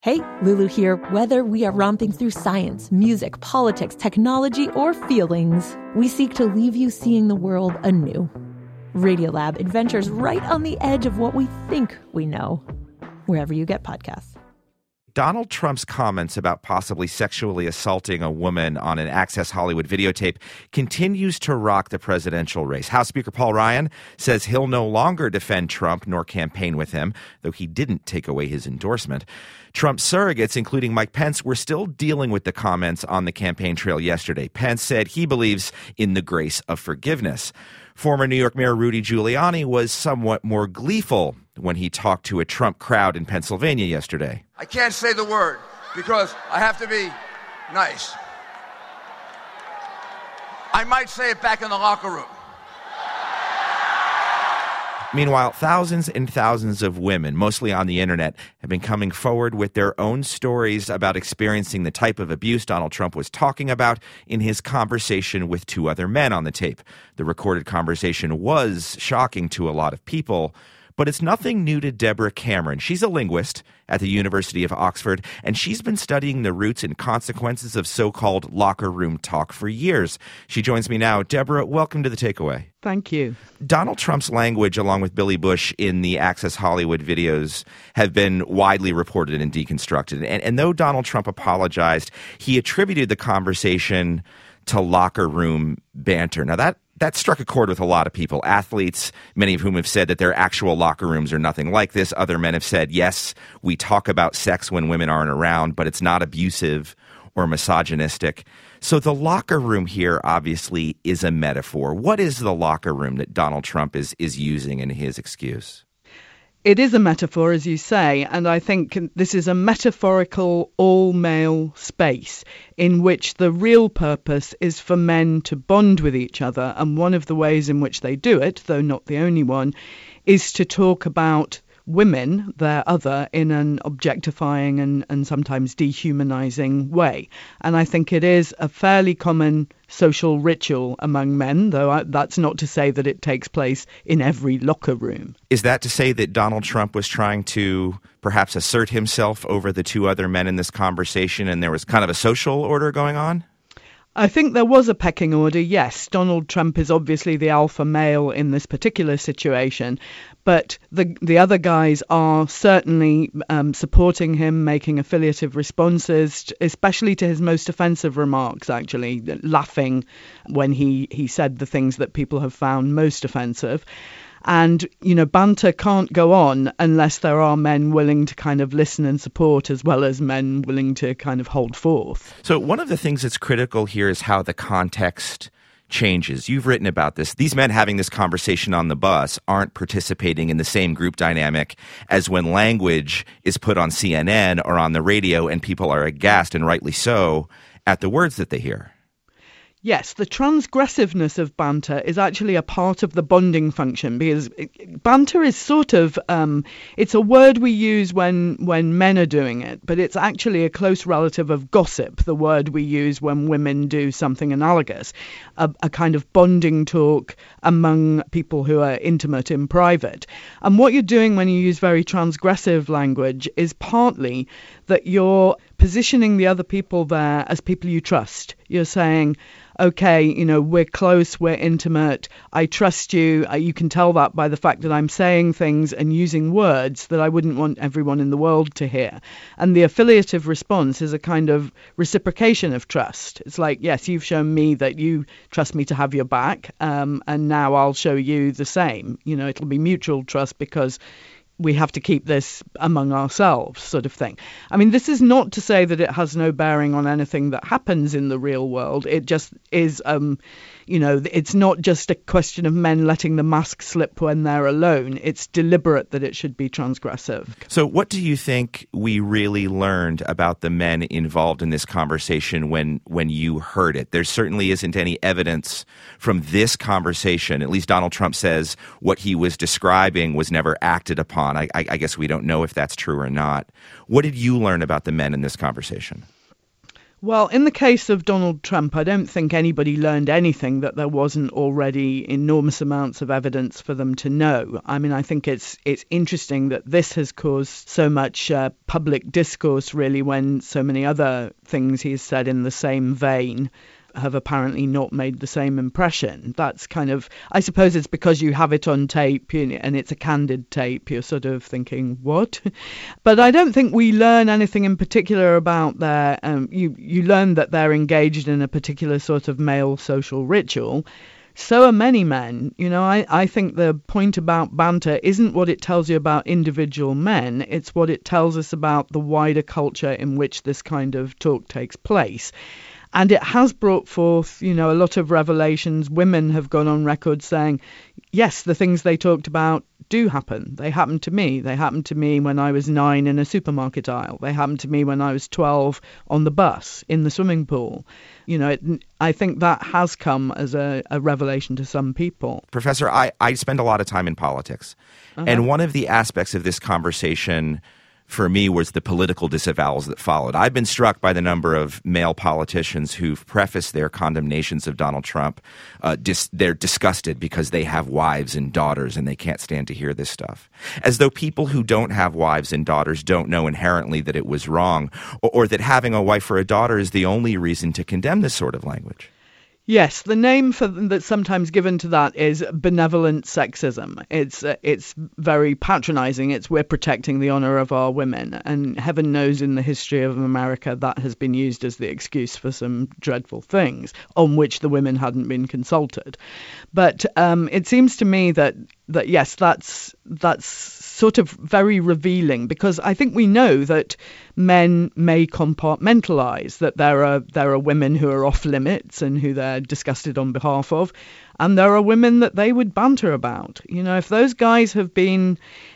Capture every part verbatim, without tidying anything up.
Hey, Lulu here. Whether we are romping through science, music, politics, technology, or feelings, we seek to leave you seeing the world anew. Radiolab adventures right on the edge of what we think we know, wherever you get podcasts. Donald Trump's comments about possibly sexually assaulting a woman on an Access Hollywood videotape continues to rock the presidential race. House Speaker Paul Ryan says he'll no longer defend Trump nor campaign with him, though he didn't take away his endorsement. Trump's surrogates, including Mike Pence, were still dealing with the comments on the campaign trail yesterday. Pence said he believes in the grace of forgiveness. Former New York Mayor Rudy Giuliani was somewhat more gleeful when he talked to a Trump crowd in Pennsylvania yesterday. I can't say the word because I have to be nice. I might say it back in the locker room. Meanwhile, thousands and thousands of women, mostly on the internet, have been coming forward with their own stories about experiencing the type of abuse Donald Trump was talking about in his conversation with two other men on the tape. The recorded conversation was shocking to a lot of people, but it's nothing new to Deborah Cameron. She's a linguist at the University of Oxford, and she's been studying the roots and consequences of so-called locker room talk for years. She joins me now. Deborah, welcome to The Takeaway. Thank you. Donald Trump's language, along with Billy Bush in the Access Hollywood videos, have been widely reported and deconstructed. And, and though Donald Trump apologized, he attributed the conversation to locker room banter. Now, that That struck a chord with a lot of people. Athletes, many of whom have said that their actual locker rooms are nothing like this. Other men have said, yes, we talk about sex when women aren't around, but it's not abusive or misogynistic. So the locker room here obviously is a metaphor. What is the locker room that Donald Trump is is using in his excuse? It is a metaphor, as you say, and I think this is a metaphorical all-male space in which the real purpose is for men to bond with each other. And one of the ways in which they do it, though not the only one, is to talk about women, their other, in an objectifying and, and sometimes dehumanizing way. And I think it is a fairly common social ritual among men, though I, that's not to say that it takes place in every locker room. Is that to say that Donald Trump was trying to perhaps assert himself over the two other men in this conversation and there was kind of a social order going on? I think there was a pecking order, yes. Donald Trump is obviously the alpha male in this particular situation, but the the other guys are certainly um, supporting him, making affiliative responses, especially to his most offensive remarks, actually, laughing when he, he said the things that people have found most offensive. And, you know, banter can't go on unless there are men willing to kind of listen and support as well as men willing to kind of hold forth. So one of the things that's critical here is how the context changes. You've written about this. These men having this conversation on the bus aren't participating in the same group dynamic as when language is put on C N N or on the radio and people are aghast, and rightly so, at the words that they hear. Yes, the transgressiveness of banter is actually a part of the bonding function, because banter is sort of, um, it's a word we use when, when men are doing it, but it's actually a close relative of gossip, the word we use when women do something analogous, a, a kind of bonding talk among people who are intimate in private. And what you're doing when you use very transgressive language is partly that you're positioning the other people there as people you trust. You're saying, okay, you know, we're close, we're intimate, I trust you. Uh, you can tell that by the fact that I'm saying things and using words that I wouldn't want everyone in the world to hear. And the affiliative response is a kind of reciprocation of trust. It's like, yes, you've shown me that you trust me to have your back, um, and now I'll show you the same. You know, it'll be mutual trust because we have to keep this among ourselves, sort of thing. I mean, this is not to say that it has no bearing on anything that happens in the real world. It just is, um, you know, it's not just a question of men letting the mask slip when they're alone. It's deliberate that it should be transgressive. So what do you think we really learned about the men involved in this conversation when, when you heard it? There certainly isn't any evidence from this conversation. At least Donald Trump says what he was describing was never acted upon. I, I, I guess we don't know if that's true or not. What did you learn about the men in this conversation? Well, in the case of Donald Trump, I don't think anybody learned anything that there wasn't already enormous amounts of evidence for them to know. I mean, I think it's it's interesting that this has caused so much uh, public discourse, really, when so many other things he's said in the same vein have apparently not made the same impression. That's kind of, I suppose it's because you have it on tape and it's a candid tape, you're sort of thinking, what? But I don't think we learn anything in particular about their, um, you, you learn that they're engaged in a particular sort of male social ritual. So are many men. You know, I, I think the point about banter isn't what it tells you about individual men, it's what it tells us about the wider culture in which this kind of talk takes place. And it has brought forth, you know, a lot of revelations. Women have gone on record saying, yes, the things they talked about do happen. They happened to me. They happened to me when I was nine in a supermarket aisle. They happened to me when I was twelve on the bus, in the swimming pool. You know, it, I think that has come as a, a revelation to some people. Professor, I, I spend a lot of time in politics. Uh-huh. And one of the aspects of this conversation for me was the political disavowals that followed. I've been struck by the number of male politicians who've prefaced their condemnations of Donald Trump. Uh, dis- they're disgusted because they have wives and daughters and they can't stand to hear this stuff. As though people who don't have wives and daughters don't know inherently that it was wrong, or, or that having a wife or a daughter is the only reason to condemn this sort of language. Yes, the name for that's sometimes given to that is benevolent sexism. It's uh, it's very patronizing. It's we're protecting the honor of our women. And heaven knows in the history of America that has been used as the excuse for some dreadful things on which the women hadn't been consulted. But um, it seems to me that, that yes, that's that's sort of very revealing, because I think we know that men may compartmentalize, that there are there are women who are off limits and who they're disgusted on behalf of, and there are women that they would banter about. You know, if those guys have been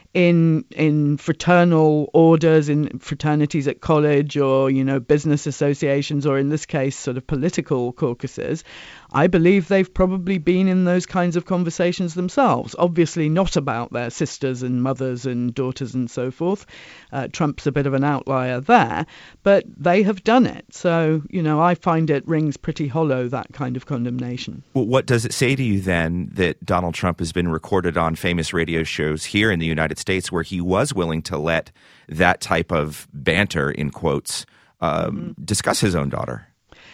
in in fraternal orders, in fraternities at college, or, you know, business associations, or in this case sort of political caucuses, I believe they've probably been in those kinds of conversations themselves. Obviously not about their sisters and mothers and daughters and so forth. Uh, Trump's a bit of an outlier there, but they have done it. So, you know, I find it rings pretty hollow, that kind of condemnation. Well, what does it say to you then that Donald Trump has been recorded on famous radio shows here in the United States where he was willing to let that type of banter, in quotes, um, mm-hmm. discuss his own daughter?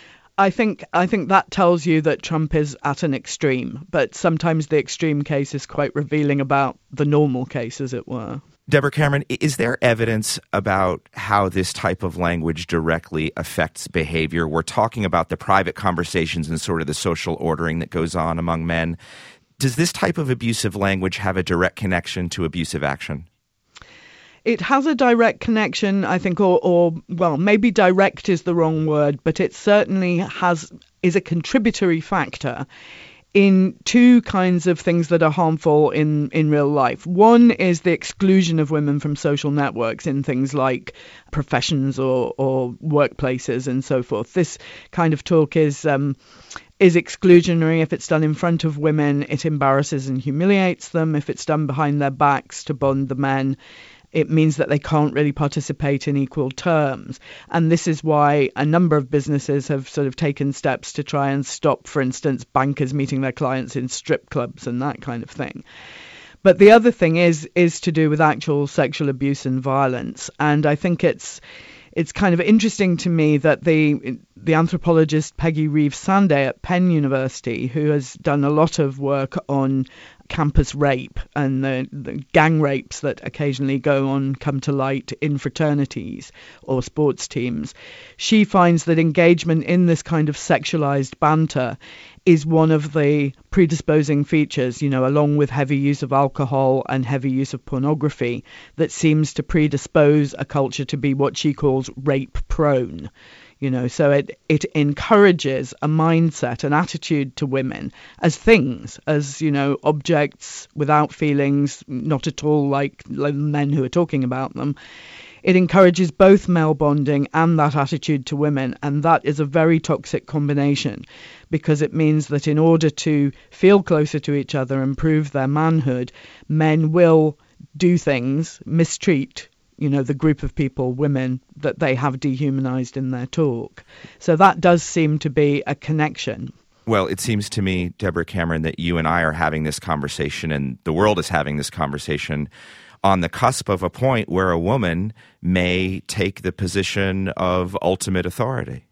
I think I think that tells you that Trump is at an extreme, but sometimes the extreme case is quite revealing about the normal case, as it were. Deborah Cameron, is there evidence about how this type of language directly affects behavior? We're talking about the private conversations and sort of the social ordering that goes on among men. Does this type of abusive language have a direct connection to abusive action? It has a direct connection, I think, or, or, well, maybe direct is the wrong word, but it certainly has is a contributory factor in two kinds of things that are harmful in, in real life. One is the exclusion of women from social networks in things like professions or, or workplaces and so forth. This kind of talk is um, is exclusionary. If it's done in front of women, it embarrasses and humiliates them. If it's done behind their backs to bond the men, it means that they can't really participate in equal terms. And this is why a number of businesses have sort of taken steps to try and stop, for instance, bankers meeting their clients in strip clubs and that kind of thing. But the other thing is is to do with actual sexual abuse and violence. And I think it's it's kind of interesting to me that the the anthropologist Peggy Reeves-Sande at Penn University, who has done a lot of work on campus rape and the, the gang rapes that occasionally go on, come to light in fraternities or sports teams, she finds that engagement in this kind of sexualized banter is one of the predisposing features, you know, along with heavy use of alcohol and heavy use of pornography, that seems to predispose a culture to be what she calls rape prone. You know, so it, it encourages a mindset, an attitude to women as things, as, you know, objects without feelings, not at all like, like men who are talking about them. It encourages both male bonding and that attitude to women, and that is a very toxic combination, because it means that in order to feel closer to each other and prove their manhood, men will do things, mistreat you know, the group of people, women, that they have dehumanized in their talk. So that does seem to be a connection. Well, it seems to me, Deborah Cameron, that you and I are having this conversation and the world is having this conversation on the cusp of a point where a woman may take the position of ultimate authority.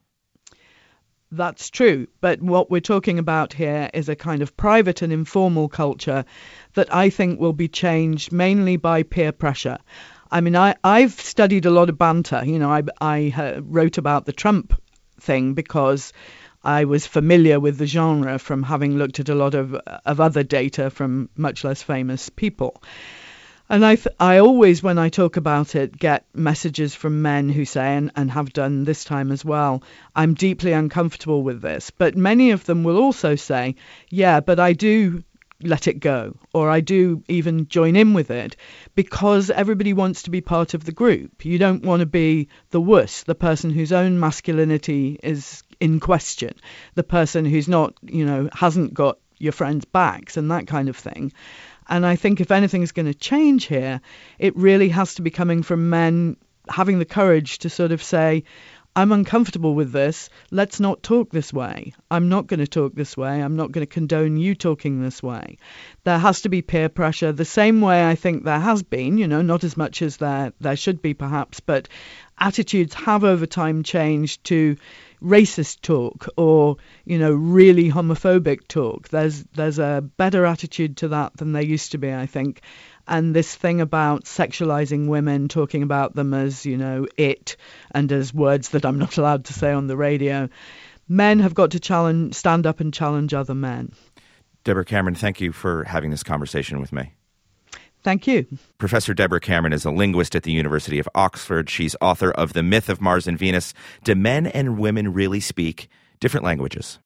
That's true. But what we're talking about here is a kind of private and informal culture that I think will be changed mainly by peer pressure. I mean, I, I've studied a lot of banter. You know, I, I uh, wrote about the Trump thing because I was familiar with the genre from having looked at a lot of, of other data from much less famous people. And I, th- I always, when I talk about it, get messages from men who say, and, and have done this time as well, I'm deeply uncomfortable with this. But many of them will also say, yeah, but I do let it go, or I do even join in with it, because everybody wants to be part of the group. You don't want to be the wuss, the person whose own masculinity is in question, the person who's not, you know, hasn't got your friends' backs and that kind of thing. And I think if anything's going to change here, it really has to be coming from men having the courage to sort of say, I'm uncomfortable with this. Let's not talk this way. I'm not going to talk this way. I'm not going to condone you talking this way. There has to be peer pressure the same way I think there has been, you know, not as much as there, there should be perhaps, but attitudes have over time changed to racist talk or, you know, really homophobic talk. There's there's a better attitude to that than there used to be, I think. And this thing about sexualizing women, talking about them as, you know, it, and as words that I'm not allowed to say on the radio. Men have got to challenge, stand up and challenge other men. Deborah Cameron, thank you for having this conversation with me. Thank you. Professor Deborah Cameron is a linguist at the University of Oxford. She's author of The Myth of Mars and Venus. Do Men and Women Really Speak Different Languages?